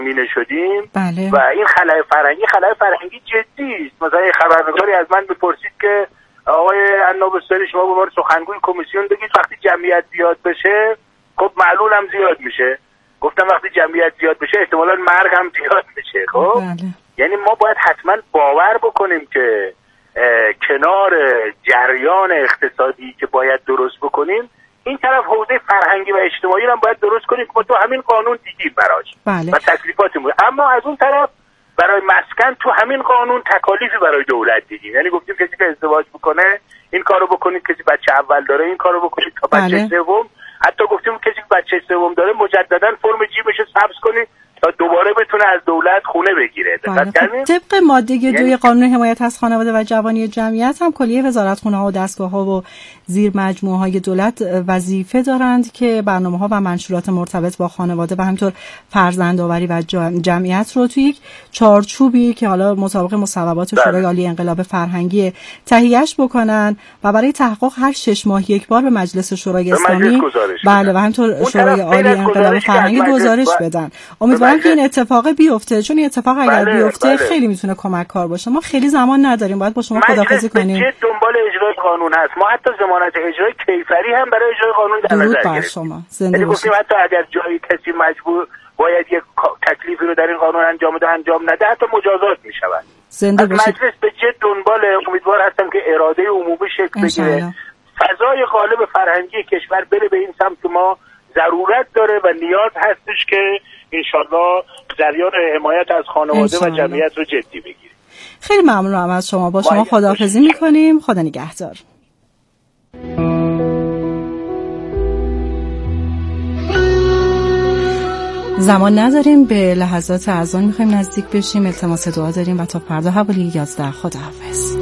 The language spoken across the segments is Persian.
مینه شدیم. بله. و این خلأ فرهنگی جدی است. مثلا یه خبرنگاری از من بپرسید که آقای عنابستانی شما به ما سخنگوی کمیسیون بگید وقتی جمعیت زیاد بشه خب معلول هم زیاد میشه. گفتم وقتی جمعیت زیاد بشه احتمالاً مرگ هم زیاد میشه. خب بله. یعنی ما باید حتما باور بکنیم که کنار جریان اقتصادی که باید درست بکنیم این طرف حوزه فرهنگی و اجتماعی هم باید درست کنیم که تو همین قانون دیدیم براش. بله. و تکلیفاتمون. اما از اون طرف برای مسکن تو همین قانون تکالیفی برای دولت دیدیم. یعنی گفتیم کسی که ازدواج بکنه این کارو بکنید، کسی بچه اول داره این کارو بکنید تا بچه بله. سوم. حتی گفتیم کسی که بچه سوم داره مجددا فرم جیبشو سبز کنید تا دوباره بتونه از دولت خونه بگیره. بله. طبق ماده 2 قانون حمایت از خانواده و جوانی جمعیت هم کلیه وزارتخونه‌ها و دستگاه‌ها و زیر مجموعه‌های دولت وظیفه دارند که برنامه‌ها و منشورات مرتبط با خانواده و همینطور فرزندآوری و جمعیت رو توی یک چارچوبی که حالا مطابق مصوبات شورای عالی انقلاب فرهنگی تهیه‌اش بکنن و برای تحقق هر 6 ماه یک بار به مجلس شورای اسلامی بله و همینطور شورای عالی انقلاب فرهنگی گزارش بدن. امیدوارم که این اتفاق بیفته، چون این اتفاق اگر بیفته خیلی میتونه کمک کار باشه. ما خیلی زمان نداریم، باید با شما خداحافظی کنیم. مجلس دنبال اجرای قانون هست. ما حتی ضمانت اجرای کیفری هم برای اجرای قانون در نظر گرفتیم. شما زنده باشید. حتی اگر جایی کسی مجبور باید یک تکلیفی رو در این قانون انجام بده انجام نده حتی مجازات میشود. زنده باشید. مجلس به جد دنبال، امیدوار هستم که اراده عمومی شکل بگیره. فضای غالب فرهنگی کشور بره به این سمت که ما ضرورت داره و نیاز هستش که انشالله جریان حمایت از خانواده و جمعیت رو جدی بگیریم. خیلی ممنونم از شما. با شما خداحافظی میکنیم. خدا نگهدار. زمان نداریم، به لحظات اذان میخوایم نزدیک بشیم. التماس دعا داریم و تا فردا حوالی 11 خداحافظ.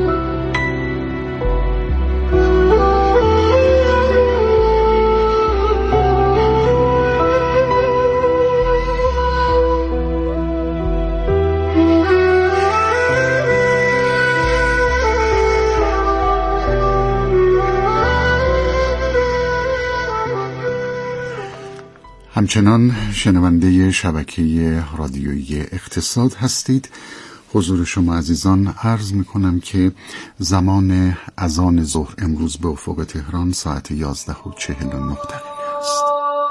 همچنان شنونده شبکه رادیویی اقتصاد هستید. حضور شما عزیزان عرض میکنم که زمان اذان ظهر امروز به افق تهران ساعت 11:49 است.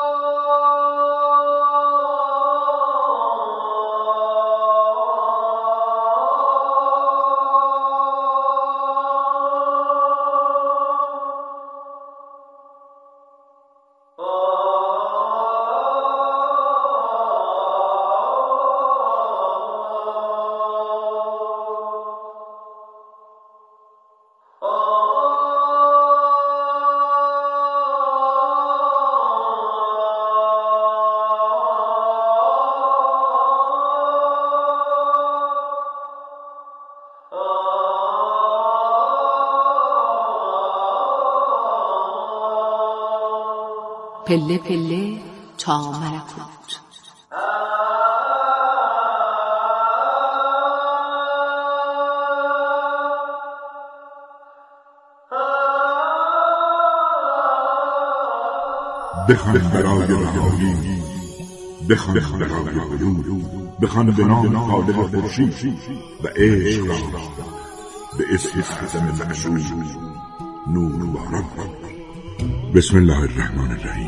پله پله تا ملکوت. بخوان برای رهایی، بخوان برای علوم، بخوان به نام خالق خورشید و عشق را به اسم اعظم معشوق نور باران. بسم الله الرحمن الرحیم.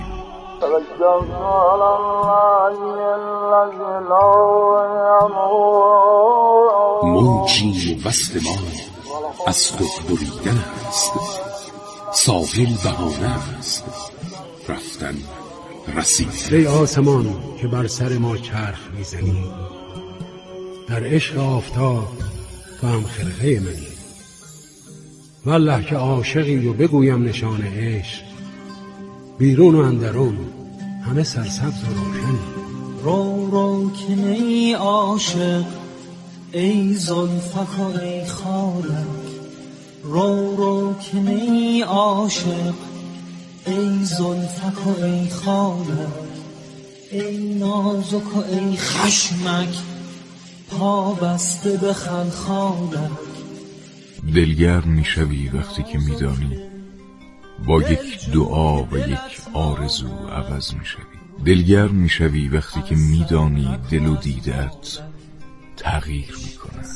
موجی و وصل ما از خود بریدن است، ساحل بهانه است رفتن رسید. ای آسمان که بر سر ما چرخ میزنی، در عشق آفتاب تو هم خرقه منی. والله که عاشقی و بگویم نشان عشق، بیرون و اندرون همه سرسبز و روشنی. رو رو که نی عاشق ای زلفک و ای خالک، رو رو که نی عاشق ای زلفک و ای خالک، ای نازک و ای خشمک پا بسته بخند خالک. دلگرم میشوی وقتی که میدانی با یک دعا و یک آرزو عوض میشوی. دلگرم میشوی وقتی که میدانی دل و دیدت تغییر میکنند.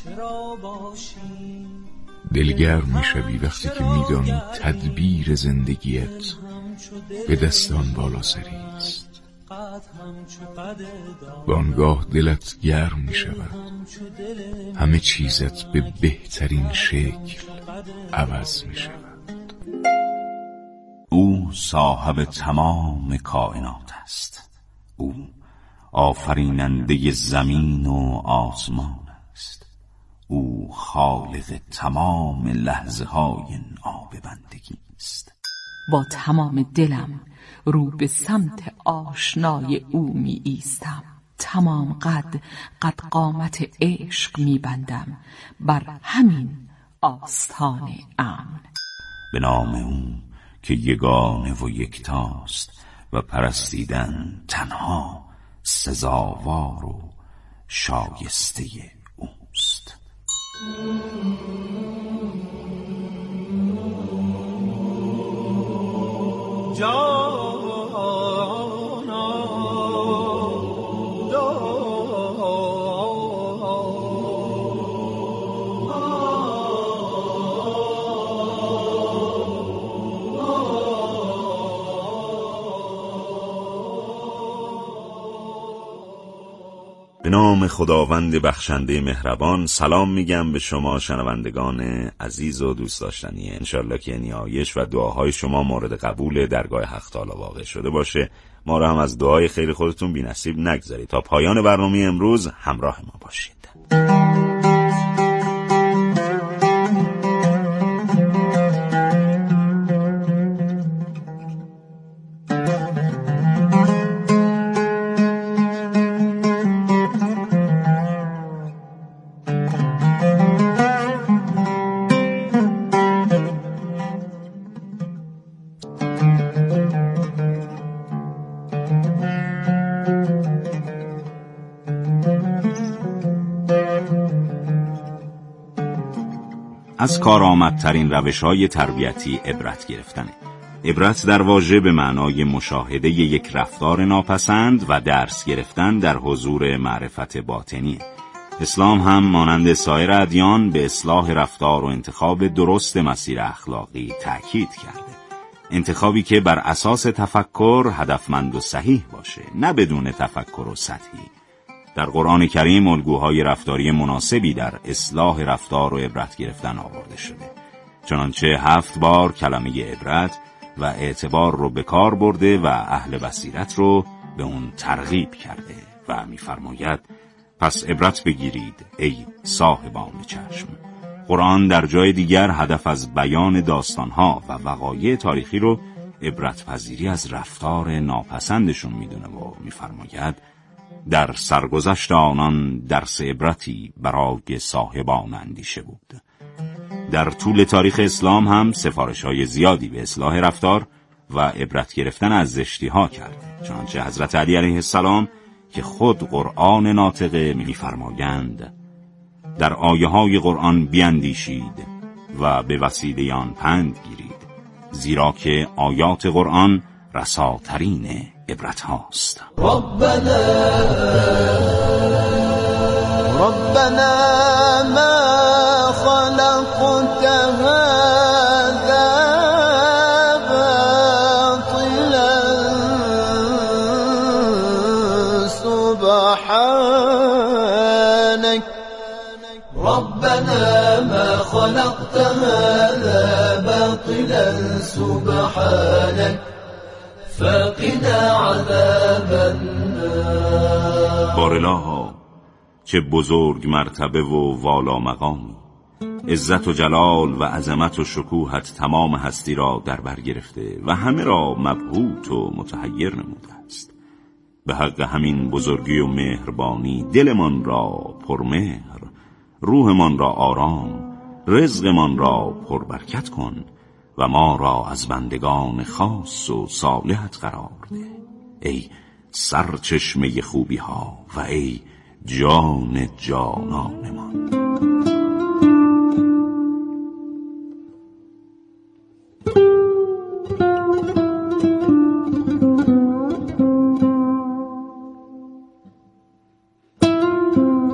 دلگرم میشوی وقتی که میدانی تدبیر زندگیت به دستان بالا سری است. وانگاه دلت گرم میشود، همه چیزت به بهترین شکل عوض میشود. او صاحب تمام کائنات است. او آفریننده زمین و آسمان است. او خالق تمام لحظه های ناببندگی است. با تمام دلم رو به سمت آشنای او می ایستم. تمام قد قامت عشق می بندم بر همین آستان امن. به نام او که یگانه و یکتاست و پرستیدن تنها سزاوار و شایسته اوست. به نام خداوند بخشنده مهربان. سلام میگم به شما شنوندگان عزیز و دوست داشتنی. انشالله که نیایش و دعاهای شما مورد قبول درگاه حق تعالی واقع شده باشه. ما را هم از دعای خیر خودتون بی نصیب نگذارید. تا پایان برنامه امروز همراه ما باشید. از کارآمدترین روش‌های تربیتی عبرت گرفتنه. عبرت در واژه به معنای مشاهده یک رفتار ناپسند و درس گرفتن در حضور معرفت باطنی. اسلام هم مانند سایر ادیان به اصلاح رفتار و انتخاب درست مسیر اخلاقی تأکید کرده. انتخابی که بر اساس تفکر هدفمند و صحیح باشه، نه بدون تفکر و سطحی. در قرآن کریم الگوهای رفتاری مناسبی در اصلاح رفتار و عبرت گرفتن آورده شده. چنانچه 7 بار کلمه عبرت و اعتبار رو به کار برده و اهل بصیرت رو به اون ترغیب کرده و می‌فرماید پس عبرت بگیرید ای صاحبان چشم. قرآن در جای دیگر هدف از بیان داستانها و وقایع تاریخی رو عبرت پذیری از رفتار ناپسندشون میدونه و می‌فرماید در سرگذشت آنان درس عبرتی برای صاحبان اندیشه بود. در طول تاریخ اسلام هم سفارش‌های زیادی به اصلاح رفتار و عبرت گرفتن از زشتی‌ها کرده. چنانچه حضرت علی علیه السلام که خود قرآن ناطقه می‌فرمایند در آیه‌های قرآن بیندیشید و به وسیله آن پند گیرید، زیرا که آیات قرآن رساترین عبرت هاست. ربنا ما خلقت هذا باطلا سبحانك ربنا ما خلقت هذا باطلا سبحانك فقنا عذاب النار. بارالها چه بزرگ مرتبه و والا مقامی، عزت و جلال و عظمت و شکوهت تمام هستی را در بر گرفته و همه را مبهوت و متحیر نموده است. به حق همین بزرگی و مهربانی دلمان را پرمهر، روحمان را آرام، رزقمان را پربرکت کن و ما را از بندگان خاص و صالحت قرار ده. ای سرچشمه خوبی ها و ای جان جانانمان.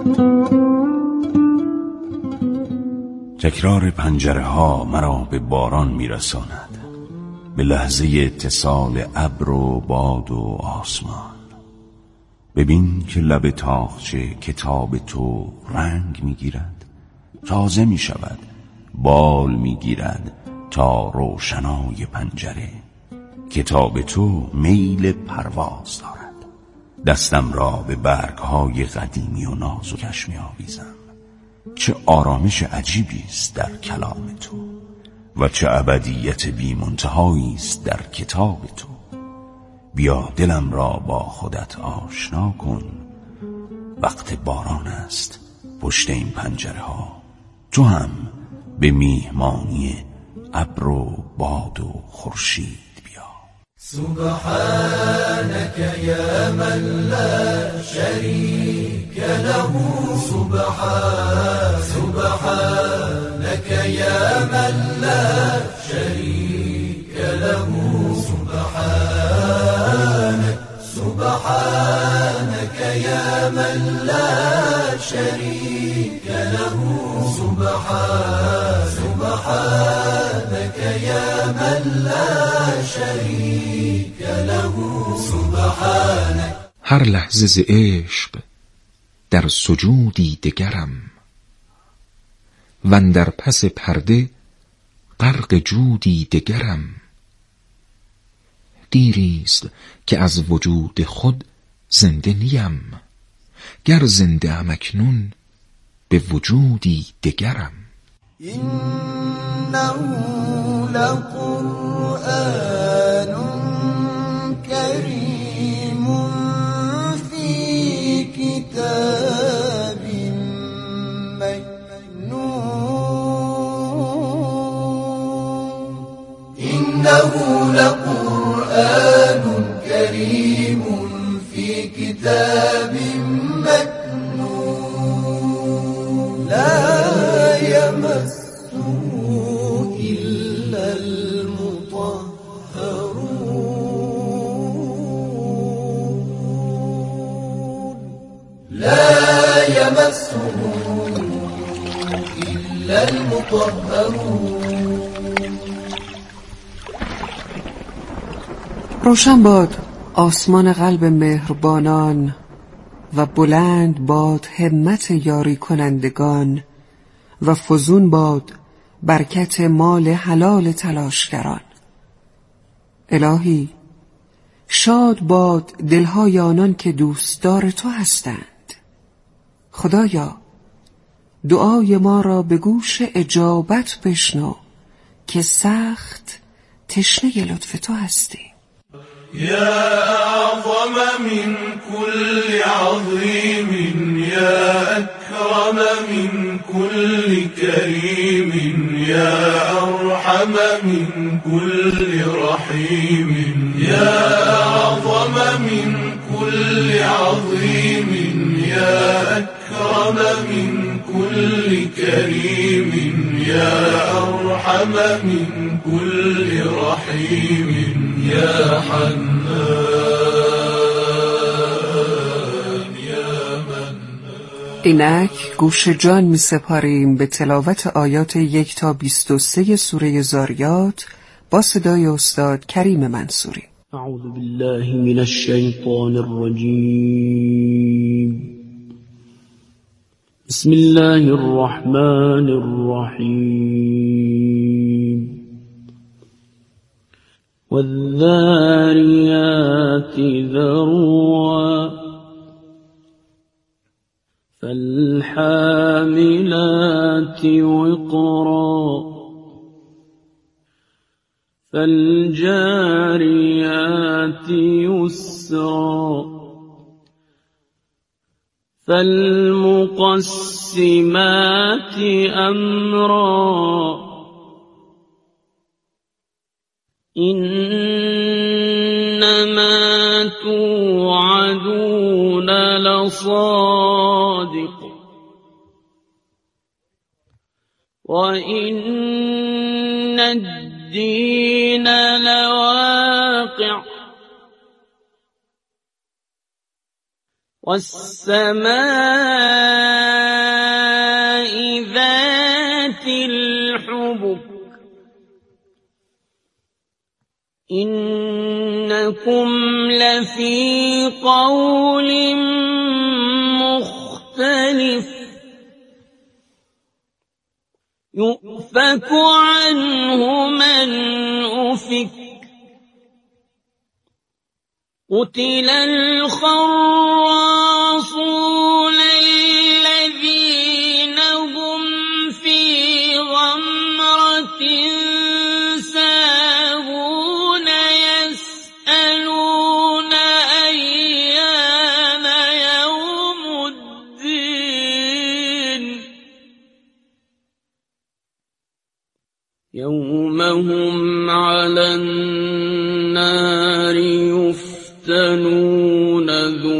تکرار پنجره ها مرا به باران میرساند، به لحظه اتصال ابر و باد و آسمان. ببین که لب تاقچه کتاب تو رنگ میگیرد، تازه میشود، بال میگیرد تا روشنای پنجره. کتاب تو میل پرواز دارد. دستم را به برگهای قدیمی و نازکش می‌آویزم. چه آرامش عجیبی است در کلام تو و چه ابدیت بی منتهایی است در کتاب تو. بیا دلم را با خودت آشنا کن. وقت باران است پشت این پنجره ها. تو هم به میهمانی ابر و باد و خورشید بیا. سبحانك يا من لا شريك له، سبحانك يا من لا شريك له، سبحانك يا من لا شريك له، سبحانك يا من لا شريك له، سبحانك. هر لحظه ز عشق در سجودی دگرم، وندر پس پرده غرق جودی دگرم. دیریست که از وجود خود زنده نیم، گر زنده ام اکنون به وجودی دگرم. إنه لقرآن كريم في كتاب مكنون، إنه لقرآن كريم في كتاب مكنون، لا يمسه إلا المطهرون، لا يمسه إلا المطهرون. روشن باد آسمان قلب مهربانان و بلند باد همت یاری کنندگان و فزون باد برکت مال حلال تلاشگران. الهی شاد باد دلهای آنان که دوستدار تو هستند. خدایا دعای ما را به گوش اجابت بشنو که سخت تشنه لطف تو هستی. يا أعظم من كل عظيم، يا أكرم من كل كريم، يا أرحم من كل رحيم، يا أعظم من كل عظيم، يا أكرم من كل كريم، يا أرحم من كل رحيم، يا حنان يا منان. اینک گوش جان می سپاریم به تلاوت آیات 1 تا 23 سوره زاریات با صدای استاد کریم منصوری. اعوذ بالله من الشیطان الرجیم. بسم الله الرحمن الرحیم. والذاريات ذروا فالحاملات وقرا فالجاريات يسرا فالمقسمات أمرا إنما توعدون لصادق وإن الدين لواقع والسماء إنكم لفي قول مختلف يؤفك عنه من أفك قتل الخراصون الذين هم في غمرة ساهون يسألون أيان يوم الدين يوم هم على النار يفتنون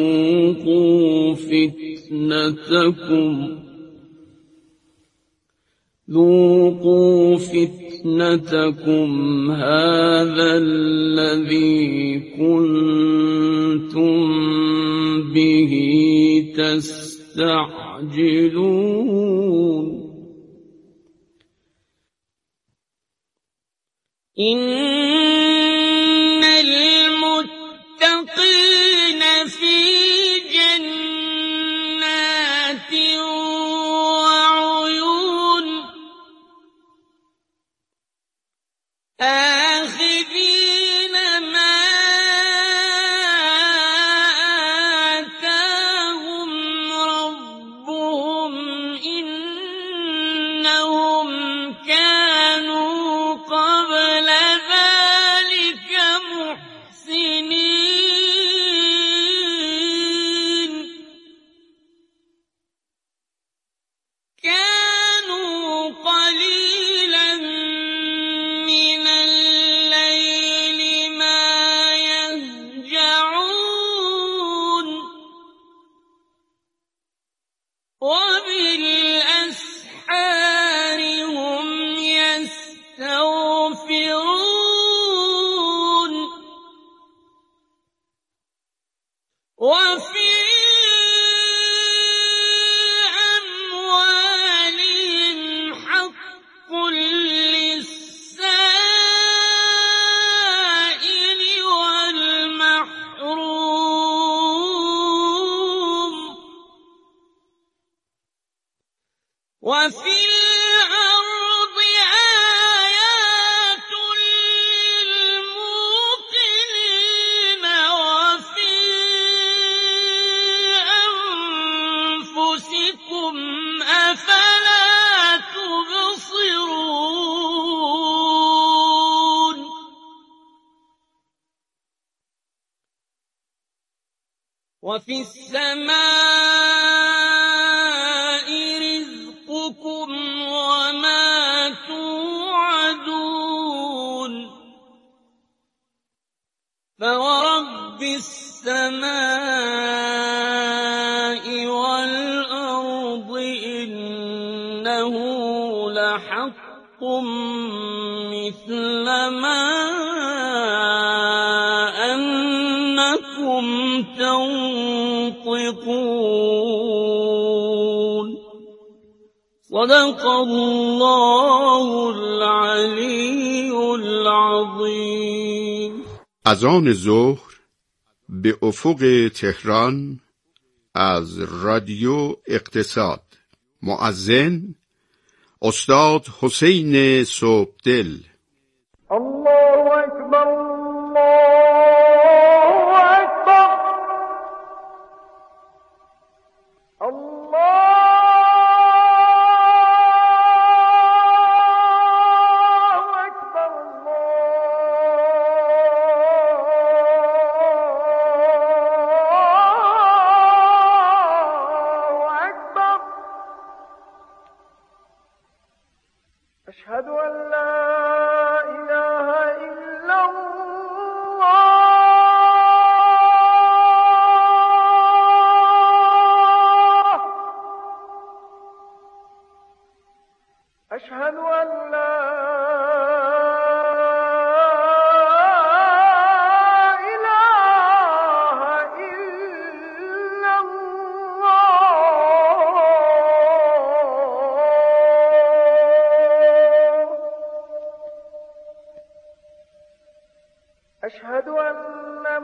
ذوقوا فتنتكم هذا الذي كنتم به تستعجلون إن المتقين في جنات وعيون آخذين ما آتاهم ربهم إنهم كانوا قبل ذلك محسنين كانوا قليلا من الليل ما يهجعون وبالأسحار هم يستغفرون وفي أموالهم حق للسائل والمحروم وفي الأرض آيات للموقنين وفي أنفسكم أفلا تبصرون وفي السماء رزقكم وما توعدون فورب السماء والأرض إنه لحق مثل ما أنكم تنطقون صدق الله العلی العظیم. اذان ظهر به افق تهران از رادیو اقتصاد. مؤذن استاد حسین صبحدل. الله اکبر الله اکبر الله أشهد أن لا إله إلا الله أشهد أن لا إله إلا الله أشهد أن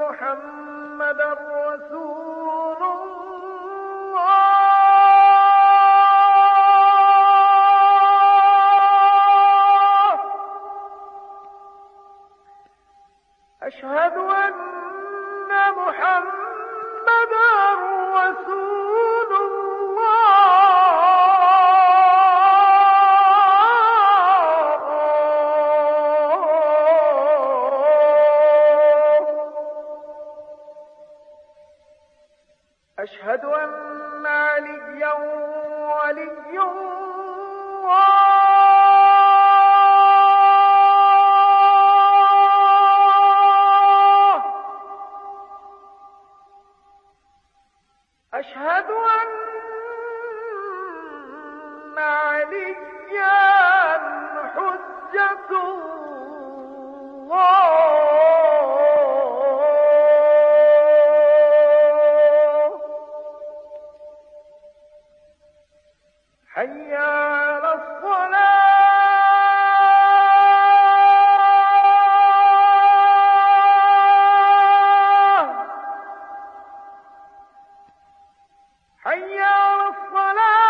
ولی الله اشهد ان علیا حجة الله حي على الصلاة حي على الصلاة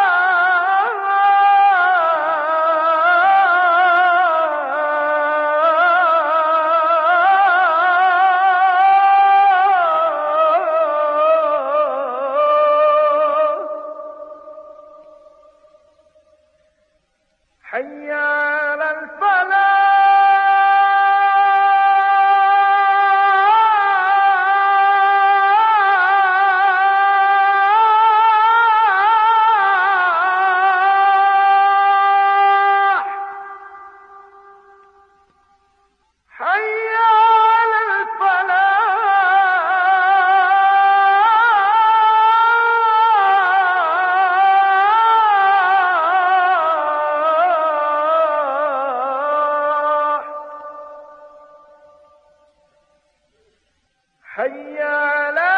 حي على الفلاح حي على الفلاح حي على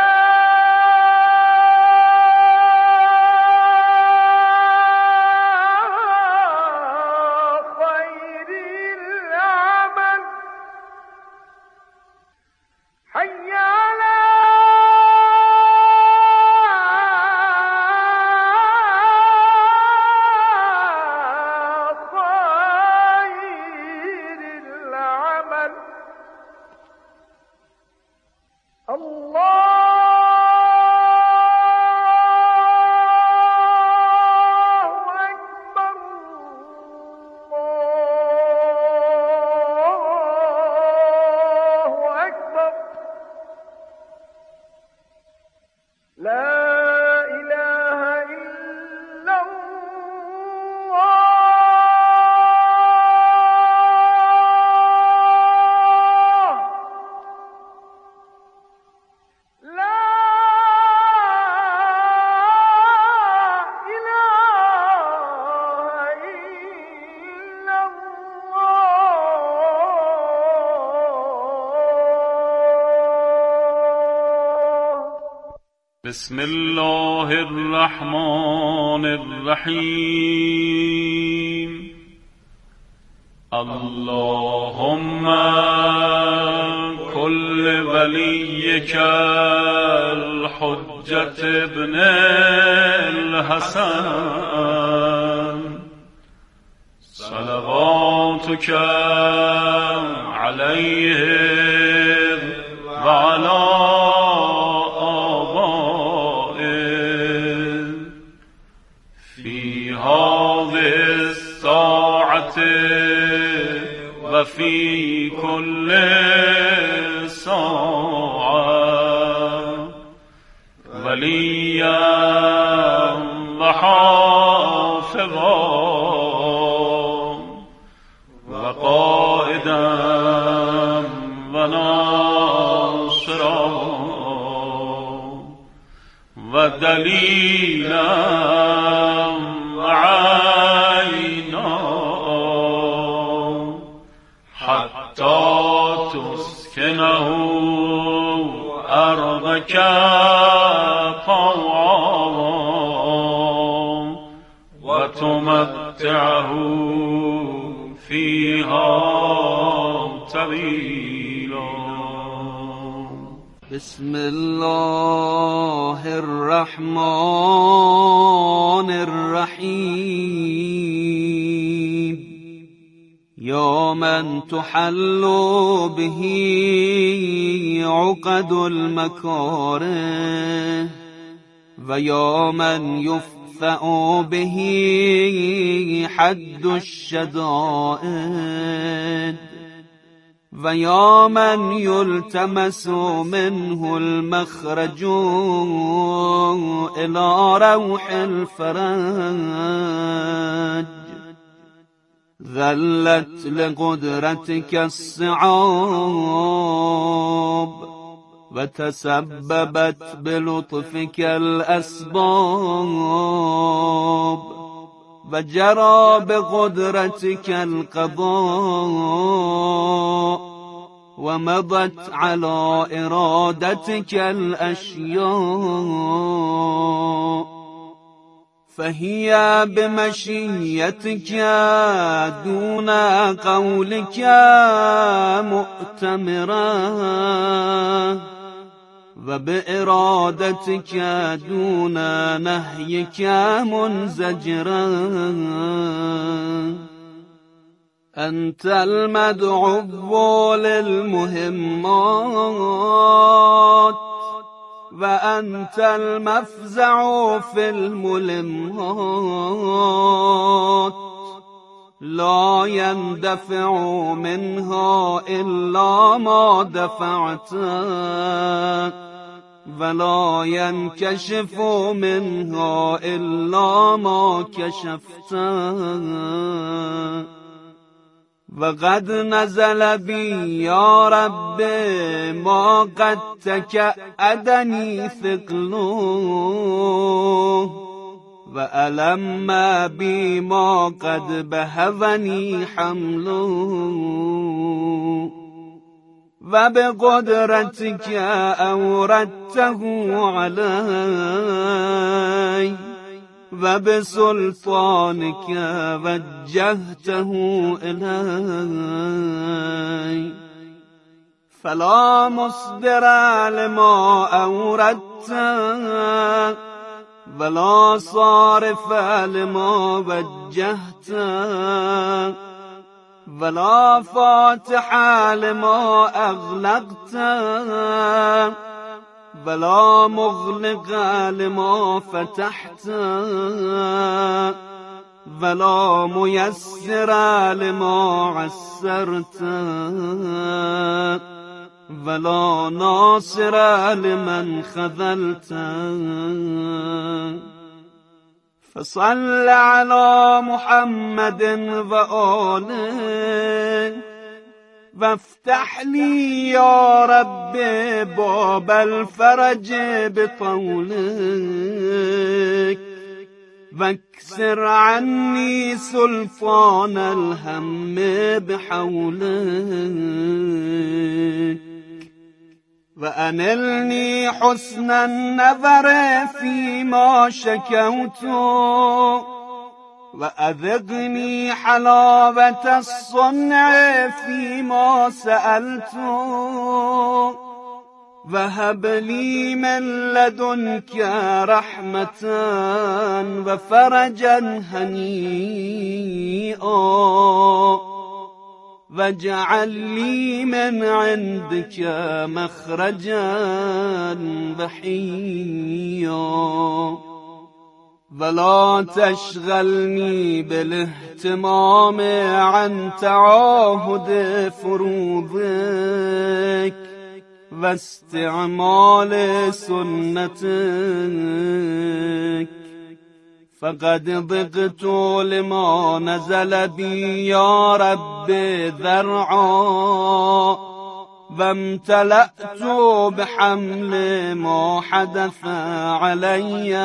خير العمل حي على خير العمل الله أكبر الله أكبر لا إله إلا الله لا إله إلا الله بسم الله الرحمن الرحيم اللهم كل وليك الحجة ابن الحسن صلواتك عليه وعلى آبائه في هذه الساعة وفي كل ساعة وليا وحافظا وقائدا وناصرا ودليلا وعينا حتى تسكنه أرضك طوعا وتمتعه فيها طويلا. بسم الله الرحمن الرحيم يا من تحل به عقد المكاره ويا من يفتأ به حد الشدائد و یا من یلتمس منه المخرج الى روح الفرج ذلت لقدرتك الصعاب و تسببت بلطفك الاسباب و جرى بقدرتك القضاء و مضت على ارادتك الاشیاء فهي بمشيتك دون قولك مؤتمرة و بإرادتك دون نهيك منزجرة أنت المدعو للمهمات وأنت المفزع في الملمات لا يندفع منها إلا ما دفعت ولا ينكشف منها إلا ما كشفت وقد نزل بي يا رب ما قد تكأدني ثقله وألم بي ما قد بهوني حمله وبقدرتك أوردته علي وبسلطانك وجهته إلي فلا مصدر لما أوردت ولا صارف لما وجهت ولا فاتح لما أغلقت ولا مغلق لما فتحت ولا ميسر لما عسرت ولا ناصر لمن خذلت فصل على محمد وآله وافتح لي يا رب باب الفرج بطولك واكسر عني سلطان الهم بحولك وأنلني حسن النظر فيما شكوت وأذقني حلاوة الصنع فيما سألت وهب لي من لدنك رحمة وفرجا هنيئا واجعل لي من عندك مخرجا بحيا ولا تشغلني بالاهتمام عن تعاهد فروضك واستعمال سنتك فقد ضقت لما نزل بي يا رب ذرعا وامتلأت بحمل ما حدث علي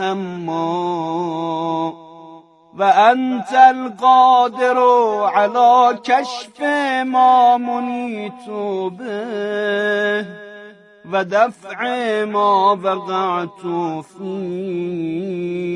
هما وأنت القادر على كشف ما منيت به ودفع ما وقعت فيه